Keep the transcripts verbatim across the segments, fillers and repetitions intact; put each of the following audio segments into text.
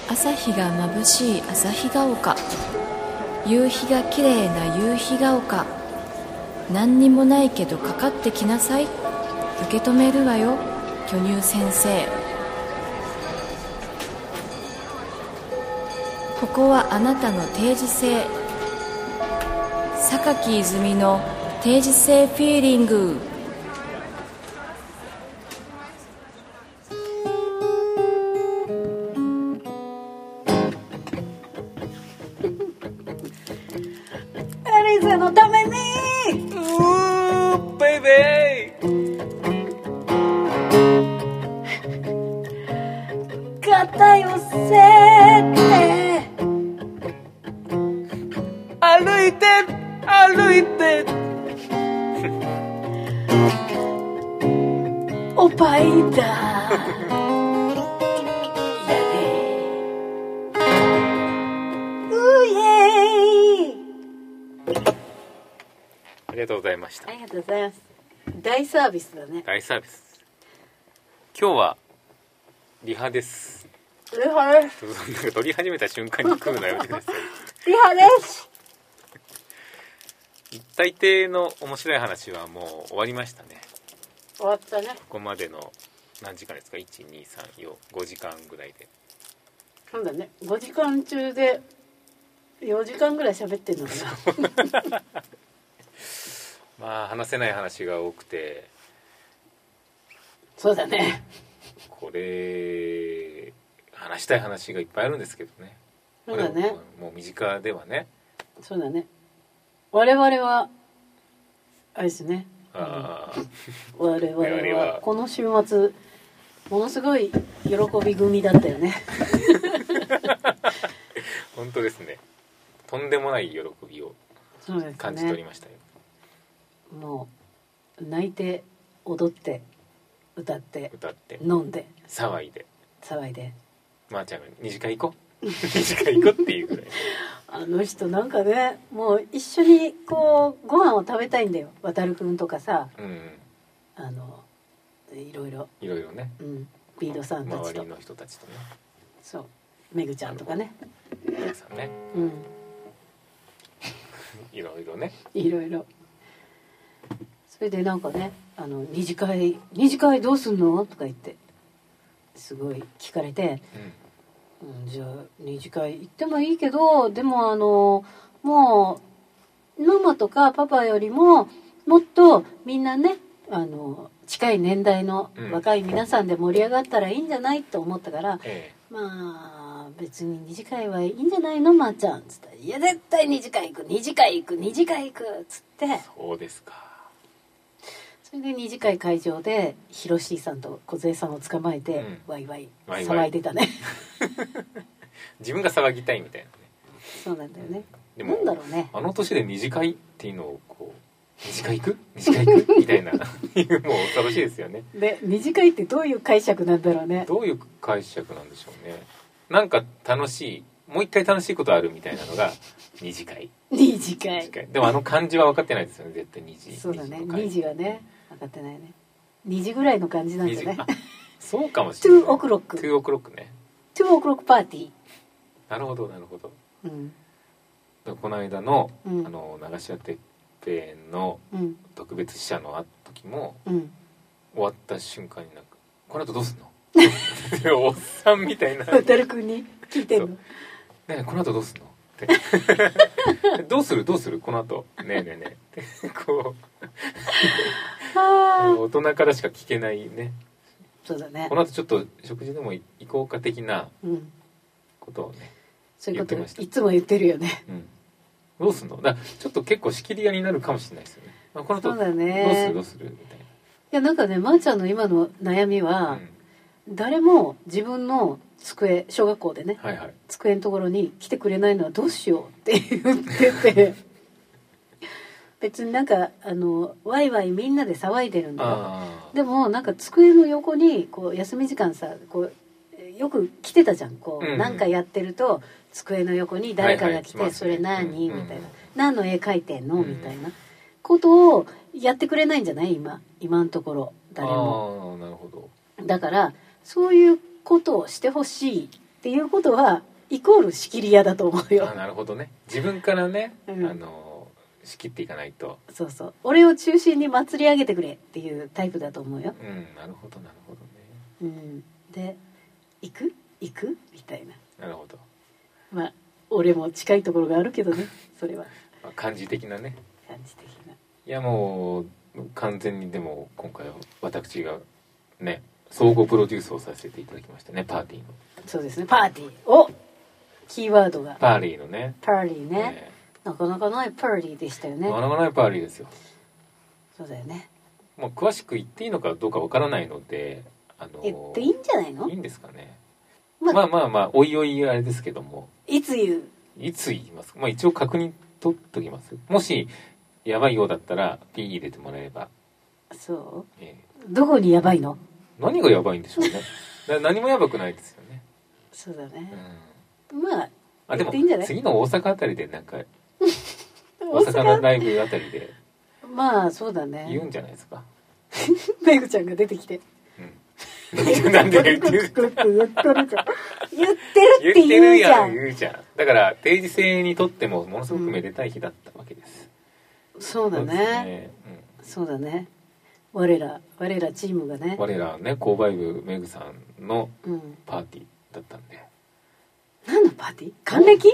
朝日が眩しい旭ヶ丘、夕日が綺麗な夕日が丘、何にもないけどかかってきなさい、受け止めるわよ巨乳先生。ここはあなたの定時性、榊泉の定時性フィーリング。 アリサのためにうーベイベー肩寄せて歩いて歩いておっぱいだありがとうございました。 ありがとうございます。大サービスだね。 大サービス。今日はリハです。 リハです。 なんか撮り始めた瞬間に食うのやめてください。 リハです。 大抵の面白い話はもう終わりましたね。 終わったね。 ここまでの何時間ですか？いち、に、さん、よん、ごじかんぐらいで。 そうだね。ごじかん中でよじかんぐらい喋ってんのかな。 まあ話せない話が多くて、 そうだね。 これ話したい話がいっぱいあるんですけどね。 そうだね。 もう身近ではね。 そうだね。我々はあれですね。 あ我々 我々ははこの週末ものすごい喜び組だったよね。 本当ですね。とんでもない喜びをそうですね。 感じ取りましたよ。 もう泣いて踊って歌って歌って飲んで騒いで騒いで、 まーちゃんが二次会行こう二次会行こうっていうぐらい。 あの人なんかね、もう一緒にこうご飯を食べたいんだよ。渡るくんとかさ、 うん、 あのいろいろ、 いろいろね、 うん、ビードさんたちと、 周りの人たちとね、 そうめぐちゃんとかね、 皆さんね、 うん、 いろいろね、 いろいろ。それでなんかね、あの二次会二次会どうすんのとか言ってすごい聞かれて、うん、じゃあ二次会行ってもいいけど、でもあのもうママとかパパよりももっとみんなね、あの近い年代の若い皆さんで盛り上がったらいいんじゃないと思ったから、 ええ、 まあ別に二次会はいいんじゃないのまーちゃんっつったら、いや絶対二次会行く二次会行く二次会行くっつって、 そうですか。 それで二次会会場でヒロシーさんと小杉さんを捕まえて、うん、ワイワイ騒いでたね。 自分が騒ぎたいみたいなね。 そうなんだよね。 でもなんだろうね、 あの年で二次会っていうのをこう二次会行く二次会行くみたいなもう恐ろしいですよね。 で二次会ってどういう解釈なんだろうね。 どういう解釈なんでしょうね。なんか楽しい、もう一回楽しいことあるみたいなのが二次会。 二次会。二次会でもあの漢字は分かってないですよね、絶対二次。 そうだね、二次はね分かってないね。二時ぐらいの感じなんじゃない？ そうかもしれない。 ツーオクロック。 ツーオクロックね。 ツーオクロックパーティー。 なるほどなるほど。 うん。 この間の、 うん、 あの流し屋てっぺんの特別試写の時も、うん、終わった瞬間になんかこの後どうすんの？おっさんみたいな。 渡るくんに聞いてんの？ ねえこの後どうすんの？ってどうするどうするこの後ねえねえねえってこう大人からしか聞けないね。 そうだね。 この後ちょっと食事でも行こうか的なことをね、うん、 そういうこといつも言ってるよね。 うん、どうすんの？だちょっと結構仕切り屋になるかもしれないですよね。まあ、この後そうだね。 どうするどうするみたいな。いやなんかね、まーちゃんの今の悩みは、うん、誰も自分の机、小学校でね、はいはい、机のところに来てくれないのはどうしようって言ってて別になんかあのワイワイみんなで騒いでるんだよ。でもなんか机の横にこう休み時間さ、こうよく来てたじゃん。こう、うんうん、なんかやってると机の横に誰かが来て、はいはい、それ何、うんうん、みたいな、何の絵描いてんの、うん、みたいなことをやってくれないんじゃない？今今のところ誰も。 あ、なるほど。 だからそういうことをしてほしいっていうことはイコール仕切り屋だと思うよ。 あ、なるほどね。自分からね、 うん、 あの仕切っていかないと。 そうそう、俺を中心に祭り上げてくれっていうタイプだと思うよ。 うん、なるほどなるほどね。 うん、で行く行くみたいな。 なるほど。 まあ俺も近いところがあるけどね、それは。 まあ、感じ的なね。 感じ的な。いやもう完全にでも今回は私がね総合プロデュースをさせていただきましたね、パーティーの。 そうですね、パーティー。お、キーワードがパーリーのね。 パーリーね、えー、なかなかないパーリーでしたよね。 なかなかないパーリーですよ。 そうだよね。 もう詳しく言っていいのかどうかわからないので、あのー、 言っていいんじゃないの？ いいんですかね。まあ、まあまあまあおいおいあれですけども。 いつ言う？ いつ言いますか。まあ一応確認取っときます。もしやばいようだったら P 入れてもらえれば。 そう、 えー、どこにやばいの？ 何がやばいんでしょうね。だ何もやばくないですよね。 そうだね、 うん、 まああでも次の大阪あたりでなんか大阪のライブあたりでまあそうだね、 言うんじゃないですか。 めぐちゃんが出てきて、 うん、なんで言ってる言ってるじゃん、言ってるって言うじゃん。 言うじゃん。だから定時制にとってもものすごくめでたい日だったわけです。 うん、そうだね。そうですね、うん、そうだね。我ら我らチームがね。 我らね購買部めぐさんのパーティーだったんで。 うん、何のパーティー？還暦？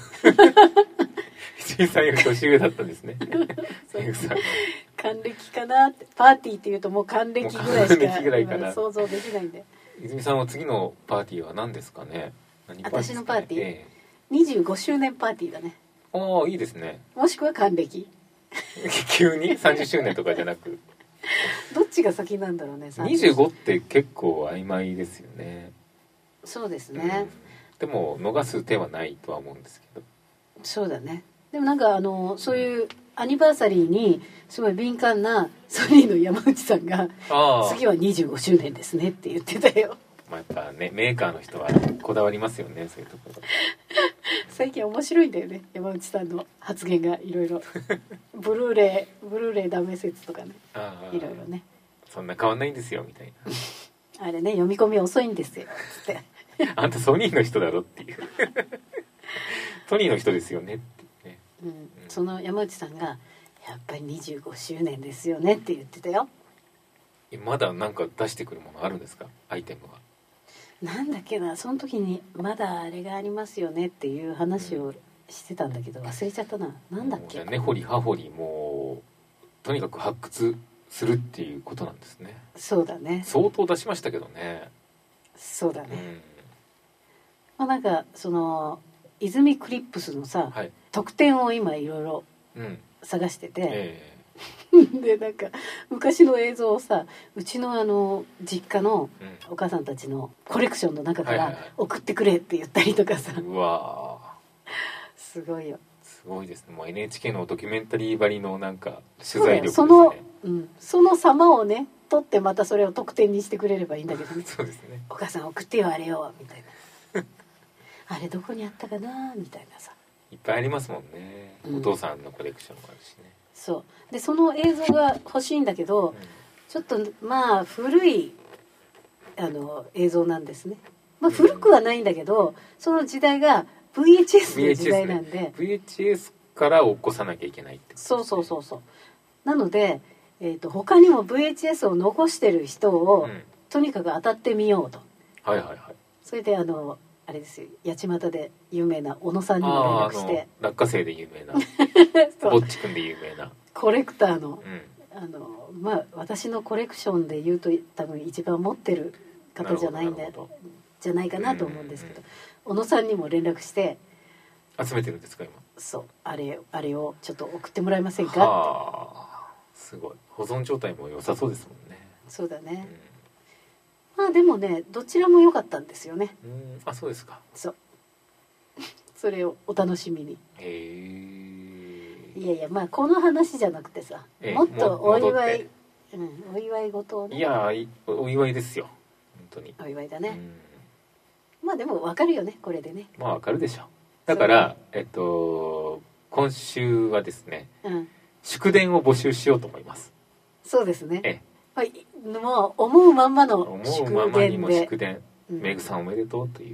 小さい年上だったんですね。めぐさん。 還暦かなって。パーティーっていうともう還暦ぐらいしか想像できないんで。 泉さんは次のパーティーは何ですかね。何パーティーですかね。私のパーティー、えー、にじゅうごしゅうねんパーティーだね。 ああいいですね。 もしくは還暦。 急にさんじゅっしゅうねんとかじゃなく。 どっちが先なんだろうね。 にじゅうごって結構曖昧ですよね。 そうですね、 うん、でも逃す手はないとは思うんですけど。 そうだね。でもなんかあのそういうアニバーサリーにすごい敏感なソニーの山内さんが次はにじゅうごしゅうねんですねって言ってたよ。 まあ、やっぱねメーカーの人はこだわりますよね、そういうところ。 最近面白いんだよね、山内さんの発言がいろいろ。ブルーレイブルーレイダメ説とかね、いろいろね。 そんな変わんないんですよみたいな。あれね、読み込み遅いんですよつって。 あんたソニーの人だろっていう。ソニーの人ですよねってね、 うんうん、その山内さんがやっぱりにじゅうごしゅうねんですよねって言ってたよ。 まだなんか出してくるものあるんですか、アイテムは。 なんだっけな、その時にまだあれがありますよねっていう話をしてたんだけど忘れちゃったな。なんだっけ。 根掘り葉掘りもうとにかく発掘するっていうことなんですね。 そうだね。 相当出しましたけどね。 そうだね、うん、まあなんかその泉クリップスのさ、はい、特典を今いろいろ探してて、うんえー、でなんか昔の映像をさ、うちのあの実家のお母さんたちのコレクションの中から送ってくれって言ったりとかさ、 うわすごいよ。 すごいですね。もう エヌエイチケー のドキュメンタリーばりのなんか取材力ですね。 その、うん、その様をね撮ってまたそれを特典にしてくれればいいんだけどね。 そうですね。 お母さん送ってよあれよみたいな。あれどこにあったかなみたいなさ。 いっぱいありますもんね、うん、お父さんのコレクションもあるしね。 そうでその映像が欲しいんだけど、うん、ちょっとまあ古いあの映像なんですね。まあ古くはないんだけど、うん、その時代が ブイエイチエス の時代なんでブイエイチエス から起こさなきゃいけないってことですね。 そうそうそうそう。なので、えーと、他にも ブイエイチエス を残してる人を、うん、とにかく当たってみようと。 はいはいはい。 それであのあれですよ、八街で有名な小野さんにも連絡して、 落花生で有名なぼっちくんで有名なコレクターの、うん、あのまあ私のコレクションで言うと多分一番持ってる方じゃないんでじゃないかなと思うんですけど、小野さんにも連絡して集めてるんですか今。そうあれあれをちょっと送ってもらえませんかって。 はあ、すごい保存状態も良さそうですもんね。 そうだね、うん、まあでもねどちらも良かったんですよね。 うん、あそうですか。 そうそれをお楽しみに。 へえ。 いやいやまあこの話じゃなくてさ、もっとお祝い、うん、お祝い事をね。 いやお祝いですよ本当に。 お祝いだね、うん、まあでも分かるよねこれでね。 まあ分かるでしょ。だからえっと今週はですね、うん、祝電を募集しようと思います。 そうですね。 ええ、 はい、もう思うまんまの祝電で。 思うままにも祝電、うん、メグさんおめでとうという祝電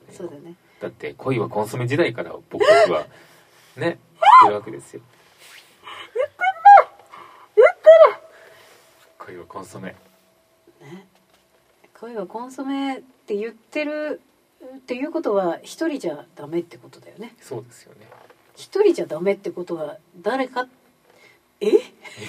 そうだね。 だって恋はコンソメ時代から僕たちはね言ってるわけですよ。 言ってる言ってる恋はコンソメね。恋はコンソメって言ってるっていうことは一人じゃダメってことだよね。 そうですよね。 一人じゃダメってことは誰かえい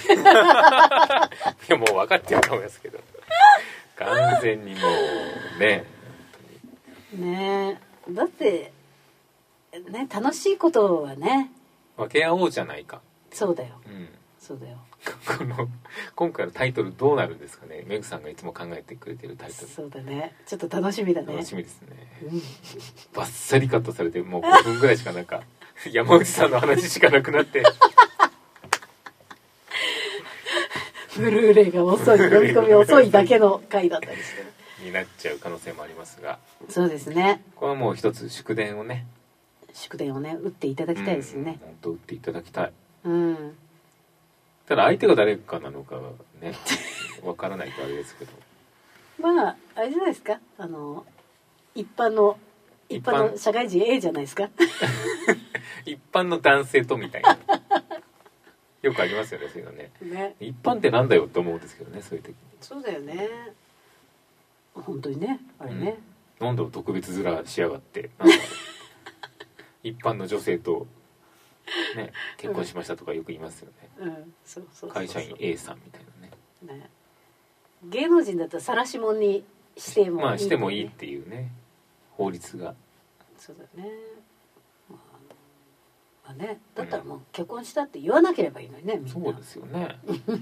やもう分かってると思いますけど完全にもうねねえだってね楽しいことはね分け合おうじゃないか。 そうだよ、 うん、 そうだよ。この今回のタイトルどうなるんですかね。メグさんがいつも考えてくれてるタイトル。 そうだね。ちょっと楽しみだね。 楽しみですね、 うん、 バッサリカットされてもうごふんぐらいしかなんか山内さんの話しかなくなってブルーレイが遅い読み込み遅いだけの回だったりしてになっちゃう可能性もありますが。 そうですね。 これはもう一つ祝電をね祝電をね打っていただきたいですよね。 本当打っていただきたい。 うんただ相手が誰かなのかねわからないとあれですけどまああれじゃないですか、あの一般の一般の社会人 A じゃないですか一般の男性とみたいなよくありますよねそういうのね。 ね一般ってなんだよって思うんですけどねそういう時に。 そうだよね本当にねあれね、 うん、なんだろう特別面しやがってなんだろう一般の女性とね結婚しましたとかよく言いますよね、 うんうん、そうそうそうそう会社員 A さんみたいなね。 ね芸能人だったら晒し者にしてもいい、ね、 まあしてもいいっていうね法律が。 そうだね、まあ、まあねだったらもう結婚したって言わなければいいのにね、みんな。 そうですよね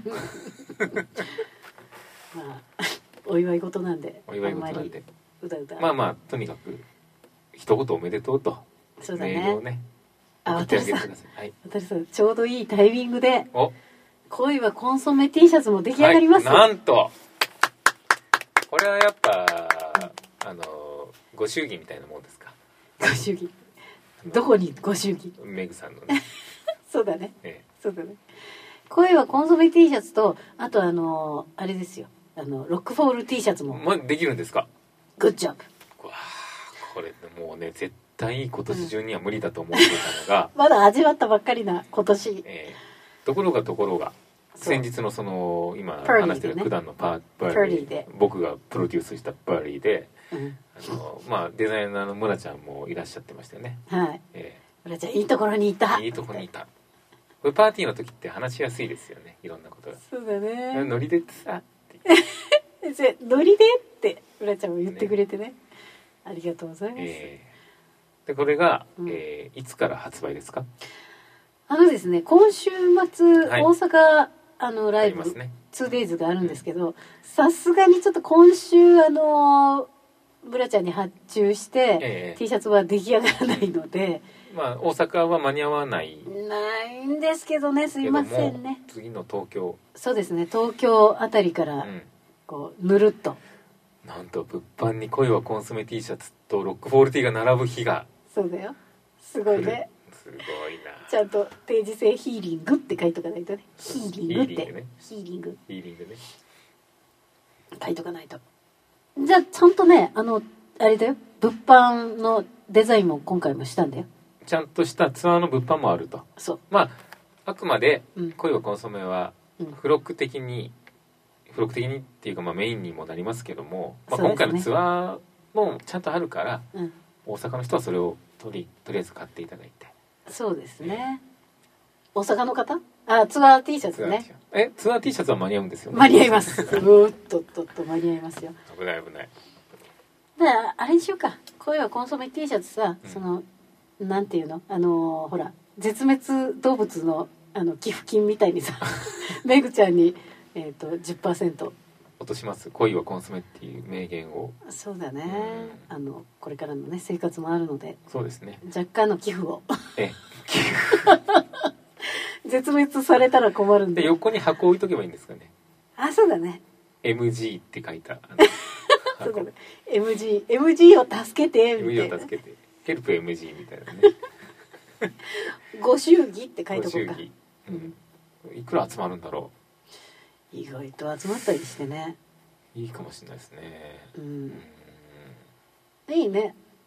まあお祝い事なんでお祝い事なんでうだうだまあまあとにかく一言おめでとうとそうだねメールをねあ送ってあげて私さください。はい、 私さちょうどいいタイミングでお恋はコンソメ T シャツも出来上がります、 はい、なんとこれはやっぱあのご祝儀みたいなもんですか。 ご祝儀どこにご祝儀メグさんのねそうだね、 ええ、 そうだね。恋はコンソメ T シャツとあとあのあれですよあのロックフォール T シャツももうできるんですか。 グッジョブ。 わあこれもうね絶対今年中には無理だと思っていたのが、 うん、まだ味わったばっかりな今年、 えー、ところがところが先日のその今話してる九段のパーパーリーで僕がプロデュースしたパーリーで、うん、あのまあデザイナーの村ちゃんもいらっしゃってましたよね。 はい、 えー、村ちゃんいいところにいたいいところにいた。これパーティーの時って話しやすいですよねいろんなことが。 そうだねノリでってさってノリでって村ちゃんも言ってくれて ね, ねありがとうございます、 えー、でこれが、 うんえー、いつから発売ですか。 あのですね今週末、はい、大阪あのライブ、 ね、 ツーデイズがあるんですけどさすがにちょっと今週あの村ちゃんに発注して、えー、T シャツは出来上がらないのでまあ大阪は間に合わないないんですけどねすいませんね。 次の東京そうですね東京あたりからこうぬるっと、 うん、なんと物販に恋はコンソメ T シャツとロックフォール T が並ぶ日がそうだよすごいねすごいな。 ちゃんと定時制ヒーリングって書いとかないとねヒーリングってヒーリングヒーリングね書いとかないと。じゃあちゃんとねあのあれだよ物販のデザインも今回もしたんだよ。 ちゃんとしたツアーの物販もあると。 そうまああくまで恋はコンソメは付録的に、うん、付録的にっていうかまあメインにもなりますけども、まあ、今回のツアーもちゃんとあるから、うん、大阪の人はそれをとりとりあえず買っていただいて。 そうですね、うん、大阪の方あツアー T シャツねツえツアー T シャツは間に合うんですよね。 間に合いますうーっとっとっと間に合いますよ。 危ない危ない。 だからあれにしようか恋はコンソメ T シャツさ、うん、そのなんていうのあのー、ほら絶滅動物のあの寄付金みたいにさめぐちゃんに、えーと、じゅっパーセント落とします。恋はコンソメっていう名言を。 そうだね、うん、あのこれからのね生活もあるのでそうですね若干の寄付をえ寄付絶滅されたら困るんでで横に箱置いとけばいいんですかね。 あそうだねエムジー って書いたそうだね エムジー エムジー を助けてみたいなエムジー を助けてヘルプ エムジー みたいなねご祝儀って書いとこうか。 うん、いくら集まるんだろう。意外と集まったりしてね。 いいかもしれないですね。 うん。うん、いいね。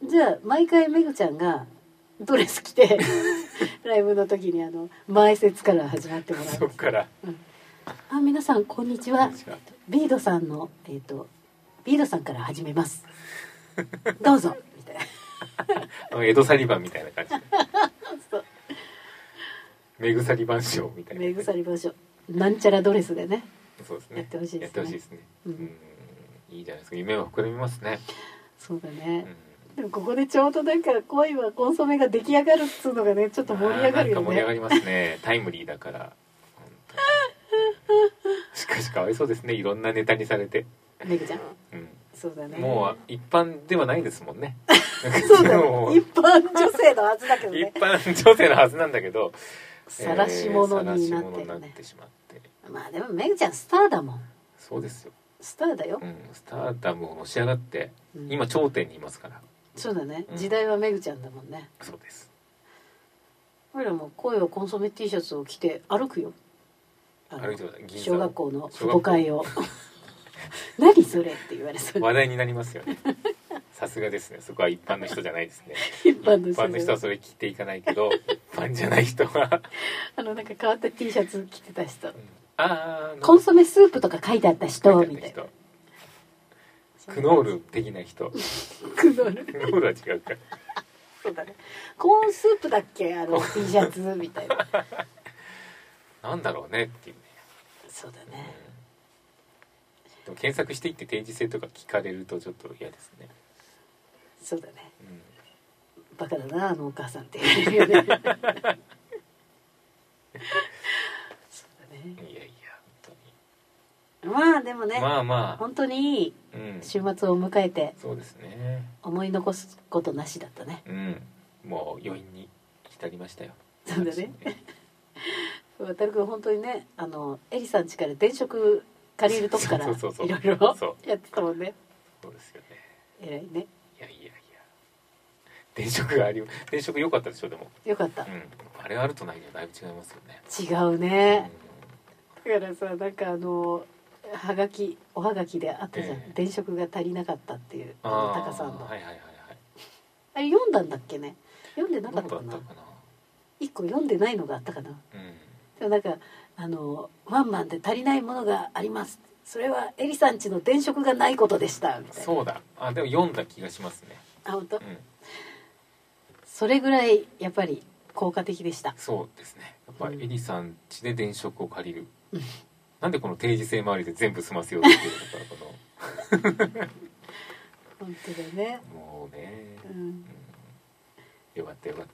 じゃあ毎回めぐちゃんがドレス着てライブの時にあの前説から始まってもらう。 そこから、 うん、あ皆さんこんにちは。ビードさんのえっ、ー、とビードさんから始めます。どうぞみたいな。江戸サリバンみたいな感じ。そうめぐさり番賞みたいな。 めぐさり番賞なんちゃらドレスでね。 そうですね。 やってほしいですね。 やってほしいですね。 うん、 いいじゃないですか。夢は膨らみますね。 そうだね。うん、でもここでちょうどなんか恋はコンソメが出来上がるっつうのがねちょっと盛り上がるよね。 なんか盛り上がりますね。タイムリーだから。しかしかわいそうですね。いろんなネタにされて。 めぐちゃん。 うん。 そうだね。 もう一般ではないですもんね。 そうだね。一般女性のはずだけどね。 一般女性のはずなんだけど。 晒し者になってるね。 なってしまって。 まあでもめぐちゃんスターだもん。 そうですよ。 スターだよ。 うん。スターダムをのし上がって、うん、今頂点にいますから。 そうだね。時代はめぐちゃんだもんね。 そうです。 俺らも恋をコンソメ T シャツを着て歩くよ。 歩いてください。 小学校の父母会を。何それって言われそう。 話題になりますよね。さすがですね。そこは一般の人じゃないですね。 一般の人。 一般の人はそれ着ていかないけど、一般じゃない人はあのなんか変わった T シャツ着てた人。うん、 ああ。 コンソメスープとか書いてあった人みたいな。 クノール的な人。 クノール。 クノールは違うか。 そうだね。コーンスープだっけあの T シャツみたいな。 なんだろうねっていうね。 そうだね。 でも検索していって定時制とか聞かれるとちょっと嫌ですね。 そうだね、 うん、 バカだなあのお母さんって言うよね。そうだね。 いやいや本当に。まあでもね、 まあまあ本当にいい週末を迎えて、 うん、そうですね。 思い残すことなしだったね。 うん。もう余韻に浸りましたよ。 そうだね。渡るくん本当にね、あのエリさん家から電飾借りるとこからいろいろやってたもんね。 そうですよね。 偉いね。 いやいやいや。電飾があり、電飾良かったでしょでも。 良かった。うん。 あれあるとないとだいぶ違いますよね。 違うね。うん、だからさ、なんかあのはがきおはがきであったじゃん。えー、電飾が足りなかったっていうタカさんの。 はいはいはいはい。 あれ読んだんだっけね。読んでなかったかな。 どうだったかな。 一個読んでないのがあったかな。うん。でもなんかあのワンマンで足りないものがあります。それはエリさん家の電飾がないことでしたみたいな。 そうだ。あでも読んだ気がしますね。 あ本当。うん。それぐらいやっぱり効果的でした。 そうですね。やっぱりエリさん家で電飾を借りる。うん、なんでこの定時制周りで全部済ませようとしてるのかこの。 本当だね。 もうね。 うん。 よかったよかった。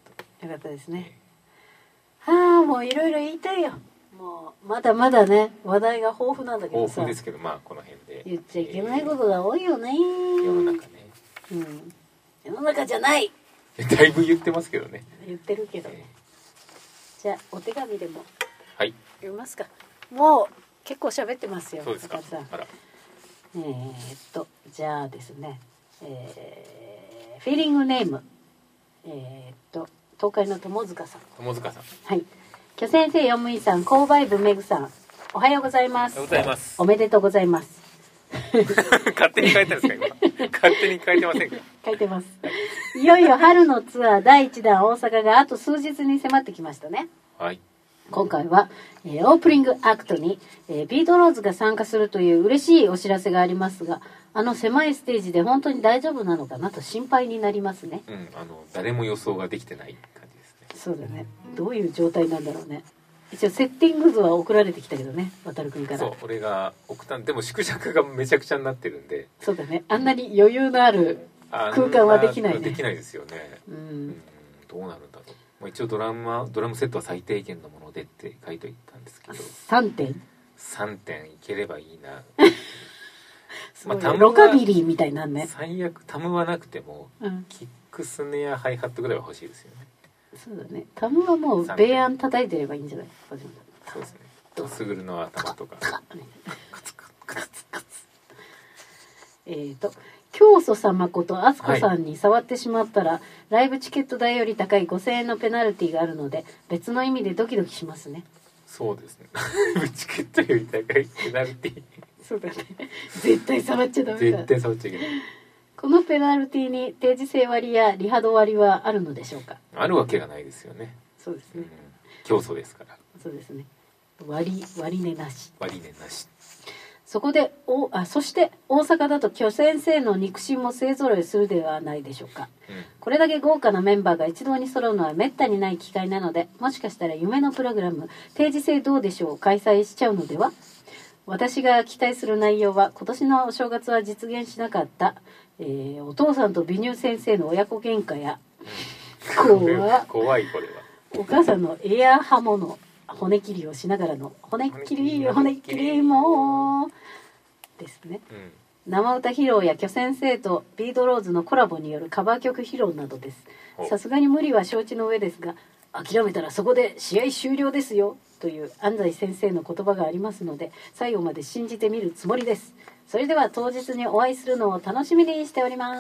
よかったですね。はあもういろいろ言いたいよ。もうまだまだね話題が豊富なんだけどさ。 豊富ですけどまあこの辺で言っちゃいけないことが多いよね。 世の中ね。 うん。世の中じゃない。 だいぶ言ってますけどね。 言ってるけどね。えー、じゃあお手紙でも。 はい。 読みますか。もう結構喋ってますよ。 そうですか。 あら。えー、っとじゃあですね。えー、フィーリングネーム。えー、っと東海の友塚さん。 友塚さん。 はい。巨先生、よむいさん、購買部めぐさん、おはようございます。 おはようございます。 おめでとうございます。 勝手に書いてるんですか今。勝手に書いてませんか。 書いてます。いよいよ春のツアーだいいちだん大阪があと数日に迫ってきましたね。 はい。 今回は、えー、オープニングアクトに、えー、ビートローズが参加するという嬉しいお知らせがありますが、あの狭いステージで本当に大丈夫なのかなと心配になりますね。 うん、あの誰も予想ができてない感じですね。 そうだね。どういう状態なんだろうね。一応セッティング図は送られてきたけどね、渡るくんから。 そう、俺が送ったんでも縮尺がめちゃくちゃになってるんで。 そうだね。あんなに余裕のある空間はできないね。 できないですよね。うん、うん、どうなるんだろう。まあ、一応ドラムドラムセットは最低限のものでって書いておいたんですけど。 さんてん。 さんてんいければいいな。 まあ、ロカビリーみたいなんね。 最悪タムはなくても、 うん、 キックスネアハイハットぐらいは欲しいですよね。 そうだね。タムはもうベアン叩いてればいいんじゃない。 そうですね。スグルの頭とか。カツカツカツカツ。 えーと教祖様ことあすこさんに触ってしまったら、はい、ライブチケット代より高いごせんえんのペナルティがあるので別の意味でドキドキしますね。 そうですね。ライブチケットより高いペナルティ。 そうだね。絶対触っちゃダメだ。 絶対触っちゃいけない。 このペナルティに定時制割やリハド割はあるのでしょうか。 あるわけがないですよね。 そうですね、うん、 競争ですから。 そうですね。割割値なし。 割値なし。 そこでおあそして大阪だと巨先生の肉親も勢ぞろいするではないでしょうか、うん、これだけ豪華なメンバーが一堂に揃うのはめったにない機会なので、もしかしたら夢のプログラム定時制どうでしょう開催しちゃうのでは。私が期待する内容は今年のお正月は実現しなかった、えー、お父さんと美乳先生の親子喧嘩や、 うん、怖, 怖いこれはお母さんのエアハモの骨切りをしながらの骨切り骨切りもですね、うん、生歌披露や巨先生とビードローズのコラボによるカバー曲披露などです。さすがに無理は承知の上ですが、諦めたらそこで試合終了ですよという安西先生の言葉がありますので、最後まで信じてみるつもりです。それでは当日にお会いするのを楽しみにしております。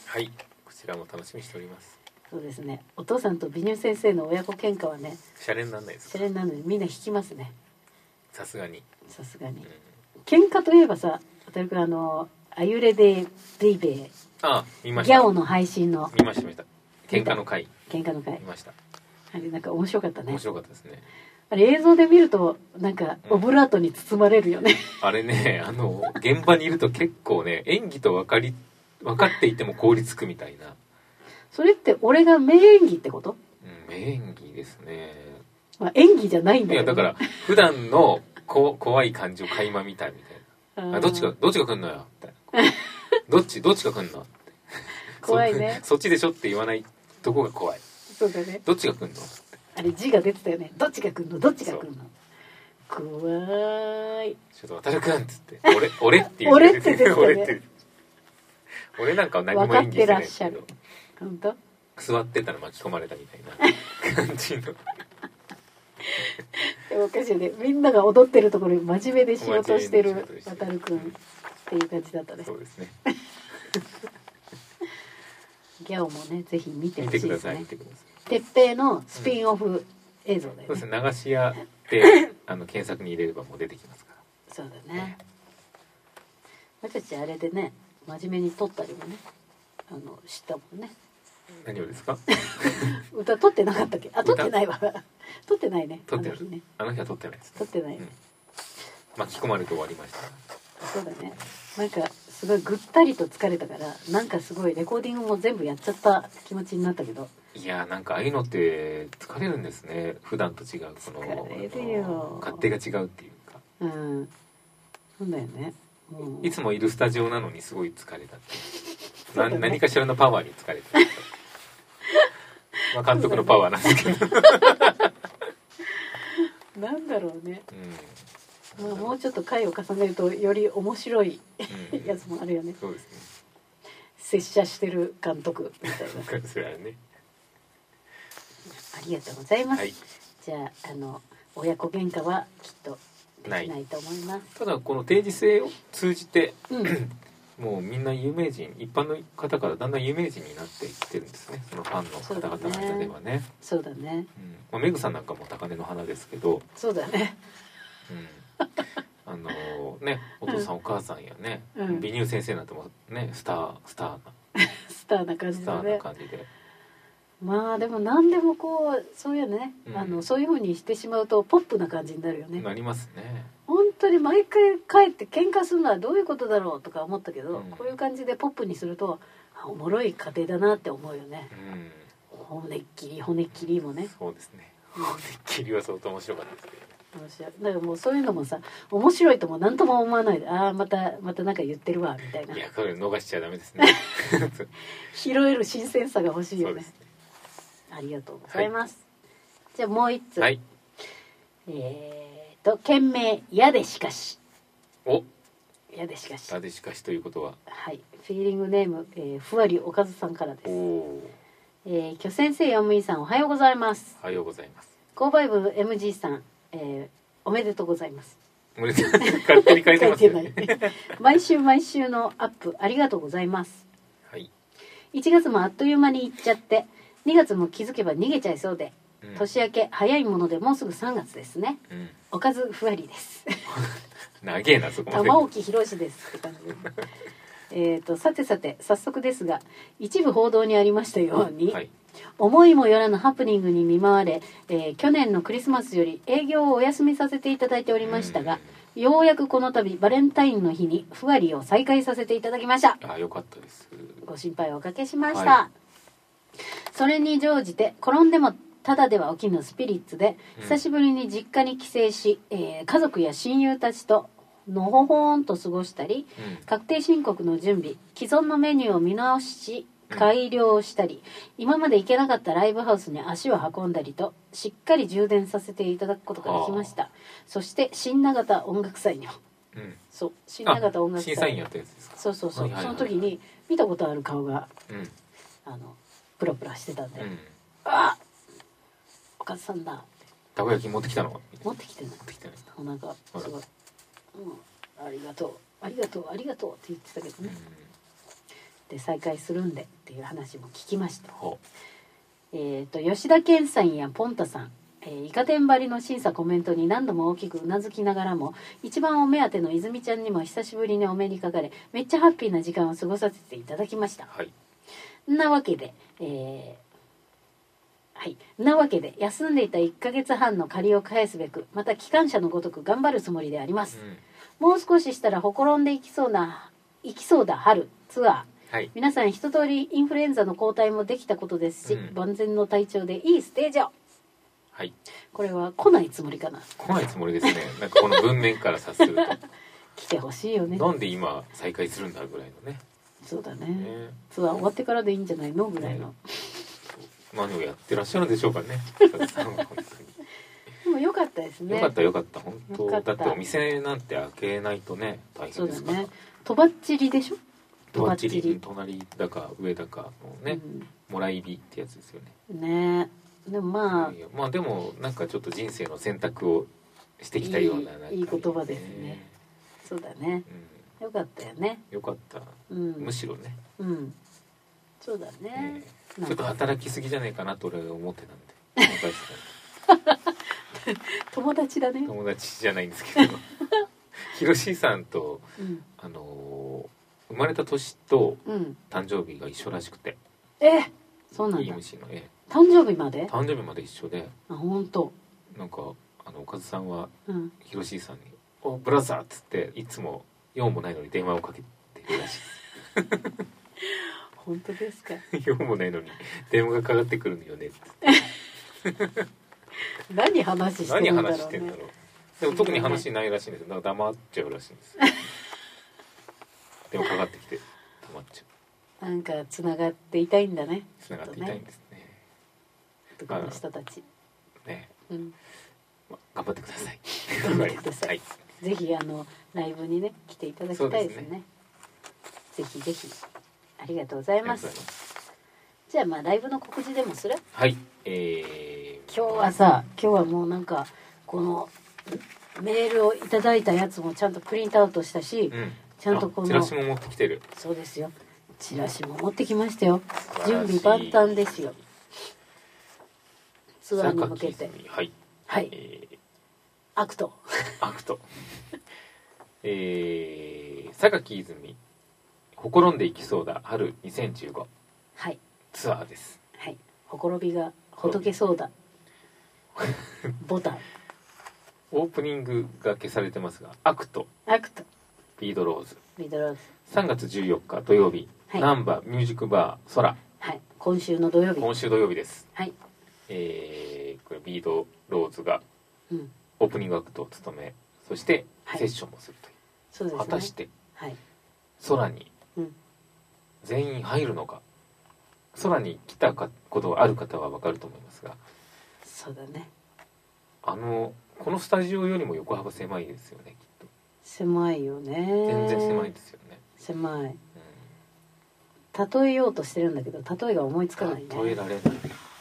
はい、こちらも楽しみにしております。 そうですね、お父さんと美乳先生の親子喧嘩はね、 シャレになんないですか。 シャレになるのにみんな引きますね。 さすがにさすがに、うん、喧嘩といえばさ、あたるくんあのあゆれでベイベー、 あ見ました。 ギャオの配信の見ました見ました喧嘩の回喧嘩の回見ました。 あれなんか面白かったね。 面白かったですね。 あれ映像で見るとなんかオブラートに包まれるよね、 うん、あれね、あの現場にいると結構ね、演技と分かり分かっていても凍りつくみたいな。 それって俺が名演技ってこと？ うん、名演技ですね。 まあ、演技じゃないんだよね。 いやだから普段のこ怖い感じを垣間見たみたいな。あ、どっちがどっちが来んのよみたいな。どっちどっちが来んのって。 怖いね。 そ, そっちでしょって言わないとこが怖い。 そうだね。 どっちが来んの？ あれ字が出てたよね。どっちが来んの？どっちが来んの？怖い。 ちょっと渡るくんっつって。俺俺って言う。俺って出てたね。 俺って俺なんかは何も演技してないけど。 本当？ 座ってたら巻き込まれたみたいな感じの。 おかしいね。みんなが踊ってるところに真面目でしようとしてる渡るくんっていう感じだったね。 そうですね。 ギャオもねぜひ見てほしいですね。 見てください。 鉄平のスピンオフ映像だよね。 そうですね。流し屋であの検索に入れればもう出てきますから。 そうだね。私たちあれでね真面目に撮ったりもねあの知ったもんね。 何をですか？ 歌撮ってなかったっけ？あ撮ってないわ。撮ってないね。 撮ってる。あの日ね。あの日は撮ってないですね。 撮ってない。うん、 巻き込まれて終わりました。 そうだね。なんかすごいぐったりと疲れたからなんかすごいレコーディングも全部やっちゃった気持ちになったけど。 いやなんかああいうのって疲れるんですね。普段と違うこの疲れるよ。 勝手が違うっていうか。 うん。そうだよね。 うん、いつもいるスタジオなのにすごい疲れたっていう。な何かしらのパワーに疲れてる。まあ監督のパワーなんですけど。 なんだろうね。うん。まあもうちょっと回を重ねるとより面白いやつもあるよね。 そうですね。 拙者してる監督みたいな。 それはね。 ありがとうございます。 はい、 じゃああの親子喧嘩はきっとできないと思います。 ただこの定時制を通じて、 うん、 もうみんな有名人、一般の方からだんだん有名人になっていってるんですね。そのファンの方々の間ではね。 そうだね。うん、 まあ、メグさんなんかも高嶺の花ですけど。 そうだね。 うん。あのー、ね、お父さん、うん、お母さんやね、うん、美乳先生なんてもね、スタースターなスターな感じで、ね、 スターな感じで。 まあでも何でもこうそういうね、うん、あのそういう風にしてしまうとポップな感じになるよね。 なりますね。 本当に毎回帰って喧嘩するのはどういうことだろうとか思ったけど、うん、こういう感じでポップにするとおもろい家庭だなって思うよね。うん、骨っきり骨っきりもね。 そうですね。骨っきりは相当面白かったですけど。 面白い。だからもうそういうのもさ面白いとも何とも思わないで、ああまたまたなんか言ってるわみたいな。 いやこれ逃しちゃダメですね。 拾える新鮮さが欲しいよね。ありがとうございます。はい、じゃあもう一つ。 はい、 えーと件名やでしかし。 お。 やでしかし。 やでしかしということは。 はい。フィーリングネーム、えー、ふわりおかずさんからです。 おえー、巨先生よむいさんおはようございます。 おはようございます。 購買部 エムジー さん、えー、おめでとうございます。 おめでとう。勝手に書いてますよね。 毎週毎週のアップありがとうございます。 はい。 いちがつもあっという間に行っちゃって。にがつも気づけば逃げちゃいそうで、うん、年明け早いものでもうすぐさんがつですね、うん、おかずふわりです。 長えなそこまで。 玉置宏ですって感じです。 えーとさてさて早速ですが、一部報道にありましたように、 はい、 思いもよらぬハプニングに見舞われ、えー、去年のクリスマスより営業をお休みさせていただいておりましたが、ようやくこの度バレンタインの日にふわりを再開させていただきました。 あ、よかったです。 ご心配をおかけしました、はい、それに乗じて転んでもただでは起きぬスピリッツで、うん、久しぶりに実家に帰省し、えー、家族や親友たちとのほほーんと過ごしたり、うん、確定申告の準備、既存のメニューを見直し改良したり、うん、今まで行けなかったライブハウスに足を運んだりとしっかり充電させていただくことができました。そして新長田音楽祭にも、うん、そう新長田音楽祭審査員やったやつですか。 そうそうそう、はいはいはいはい、その時に見たことある顔が、うん、あのプラプラしてたんで、うん、あっおかずさんだ。 たこ焼き持ってきたの？ 持ってきてない。持ってきてない。なんかすごい、うん、ありがとうありがとうありがとうって言ってたけどね、うん、で再開するんでっていう話も聞きました。えっ、ー、と吉田健さんやポンタさん、えー、イカ天張りの審査コメントに何度も大きくうなずきながらも、一番お目当ての泉ちゃんにも久しぶりにお目にかかれ、めっちゃハッピーな時間を過ごさせていただきました。はい、なわけで、えーはい、なわけで休んでいたいっかげつはんの借りを返すべく、また機関車のごとく頑張るつもりであります、うん、もう少ししたらほころんでいきそうな行きそうだ春ツアー、はい、皆さん一通りインフルエンザの抗体もできたことですし、うん、万全の体調でいいステージを。はい、これは来ないつもりかな。 来ないつもりですね。なんかこの文面から察すると来てほしいよね。 なんで今再開するんだぐらいのね。 そうだね、ね、ツアー終わってからでいいんじゃないのぐらいの、ね、 何をやってらっしゃるんでしょうかね。 でも良かったですね。 良かった良かった本当。だってお店なんて開けないとね大変ですから。そうだね。 とばっちりでしょ。 とばっちり隣だか上だかのね、うん、もらい火ってやつですよね。 ねえ。でもまあ、 いやまあでもなんかちょっと人生の選択をしてきたような、 いい、いい言葉ですね。そうだね。うん、よかったよね。 よかった。うん、むしろね。 うん。そうだね。 えー、ちょっと働きすぎじゃないかなと俺は思ってたんで。 友達だね。 友達じゃないんですけど。ひろしさんと、うん、あのー、生まれた年と誕生日が一緒らしくて。 うん、え、そうなんだ。 イームシーのえ。 誕生日まで？ 誕生日まで一緒で。 あ、本当。 なんかあのおかずさんは、うん、ひろしさんに「おブラザー」っつっていつも用もないのに電話をかけてるらしいです。 本当ですか？ 用もないのに電話がかかってくるのよねって。 何話してるんだろうね。 何話してんだろう。でも特に話ないらしいんですよ。だから黙っちゃうらしいんですよ。電話かかってきて黙っちゃう。なんかつながっていたいんだね。 つながっていたいんですね。 この人たち。 ね。うん。ま、頑張ってください。 頑張ってください。はい、ぜひあのライブにね来ていただきたいですね。すねぜひぜひありがとうございます。じゃあまあライブの告知でもする？ はい。えー、今日はさ、今日はもうなんかこのメールをいただいたやつもちゃんとプリントアウトしたし、うん、ちゃんとこのチラシも持ってきてる。 そうですよ。チラシも持ってきましたよ。準備万端ですよ。ツアーに向けて。 はい。 はい。えー、アクト。 アクト。えー、榊泉ほころんでいきそうだ春にせんじゅうご。 はい。 ツアーです。 はい。ほころびがほどけそうだ。ボタン。 オープニングが消されてますが、アクト。 アクト。 ビードローズ。 ビードローズ。 さんがつじゅうよっか土曜日。はい、ナンバーミュージックバー空。 はい。今週の土曜日。 今週土曜日です。 はい。 えー、これビードローズがオープニングアクトを務め、そしてセッションもするという。 そうですね。 果たして、 はい、 空に全員入るのか。空に来たことがある方は分かると思いますが。 そうだね。 あのこのスタジオよりも横幅狭いですよね、きっと。 狭いよね。 全然狭いですよね。 狭い、うん、例えようとしてるんだけど例えが思いつかないね。 例えられない。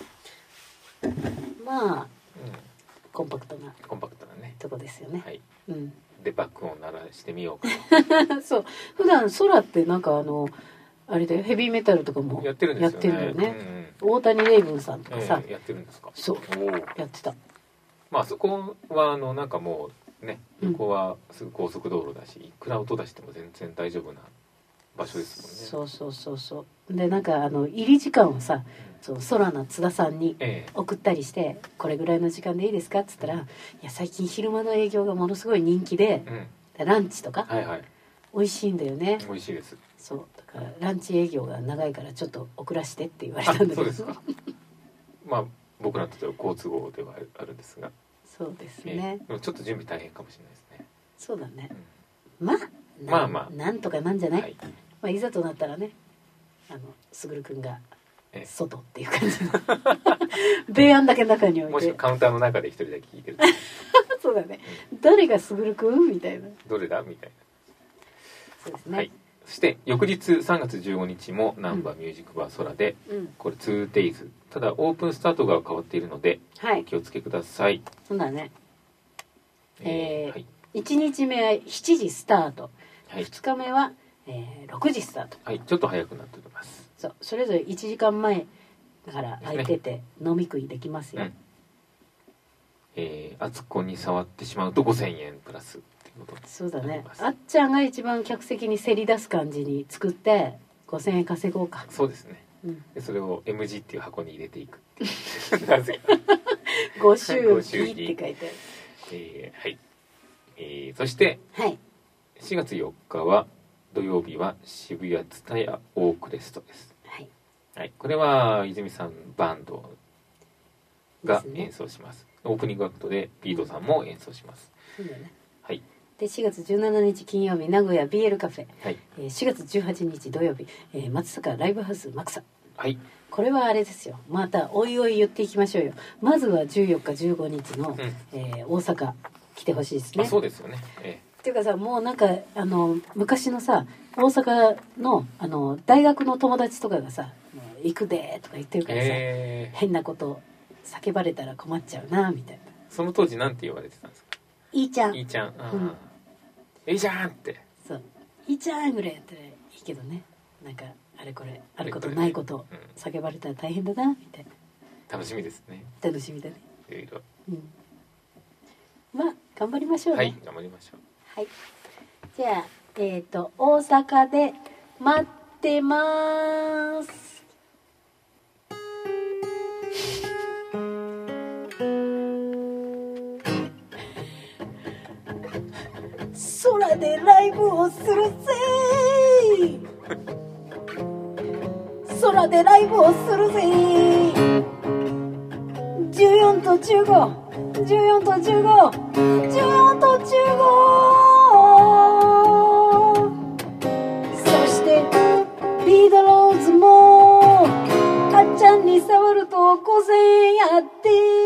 まあ、うん、コンパクトなコンパクトなねとこですよね。 はい、 うん、 でバック音鳴らしてみようか。 そう普段空ってなんかあのあれでヘビーメタルとかもやってるんですよね。 やってるんだよね、うんうん、大谷レイブンさんとかさ、 えー、やってるんですか。 そうやってた。 まあそこはあのなんかもうね、横はすぐ高速道路だし、いくら音出しても全然大丈夫な場所ですもんね。 そうそうそうそうでなんかあの入り時間をさその空の津田さんに送ったりして、ええ、これぐらいの時間でいいですかっつったら、いや最近昼間の営業がものすごい人気で、うん、ランチとか、はいはい、美味しいんだよね。 美味しいです。 そうだからランチ営業が長いからちょっと遅らしてって言われたんだけど。 そうですか。まあ僕らにとっては好都合ではあるんですが。 そうですね、 えー、でもちょっと準備大変かもしれないですね。 そうだね、うん、まあまあまあなんとかなんじゃない、はい、まあ、いざとなったらねあのすぐるくんが外っていう感じの米案だけ中に置いて、 もしカウンターの中で一人だけ聞いてるそうだね、うん、誰がすぐるくんみたいな、 どれだみたいな。 そうですね、 はい、そして翌日さんがつじゅうごにちもナンバーミュージックバー空で、うん、これ ツーデイズ、 ただオープンスタートが変わっているので、はい、お気をつけください。 そうだね、えーえーはい、いちにちめはしちじスタート、はい、ふつかめは、えー、ろくじスタート、 はい、ちょっと早くなっております。 そう、それぞれいちじかんまえだから空いてて、ね、飲み食いできますよ、うん、 えー、あつこに触ってしまうとごせんえんプラスっていうこと。 そうだね、あっちゃんが一番客席にせり出す感じに作ってごせんえん稼ごうか。 そうですね、うん、でそれを エムジー っていう箱に入れていくっていうなぜかご祝儀って書いてある、 えー、はい、えー、そして、はい、しがつよっかは土曜日は渋谷ツタヤオークレストです、はいはい、これは泉さんバンドが演奏します、ね、オープニングアクトでピートさんも演奏します、 そうだね、 はい、 でしがつじゅうしちにち金曜日名古屋 ビーエル カフェ、はい、えー、しがつじゅうはちにち土曜日、えー、松坂ライブハウスマクサ、はい、これはあれですよ、またおいおい言っていきましょうよ。まずはじゅうよっかじゅうごにちの、うん、えー、大阪来てほしいですね。 あ、そうですよね、ええ、 っていうかさ、もうなんかあの昔のさ大阪 の, あの大学の友達とかがさ行くでとか言ってるからさ、えー、変なこと叫ばれたら困っちゃうなみたいな。 その当時なんて言われてたんですか？ いいちゃん、 いいちゃん、あ、うん、いいちゃんって、 そう、いいちゃんぐらいやったらいいけどね、なんかあれこれあることないこと叫ばれたら大変だなみたいな。 楽しみですね。 楽しみだね。 いろいろ、 うん、まあ頑張りましょうね。 はい、頑張りましょう。 はい、じゃあえっと大阪で待ってます。空でライブをするぜ空でライブをするぜ。じゅうよんとじゅうご、じゅうよんとじゅうご、じゅうよんとじゅうご。そしてビードローズもあっちゃんに触るとごせんえんやって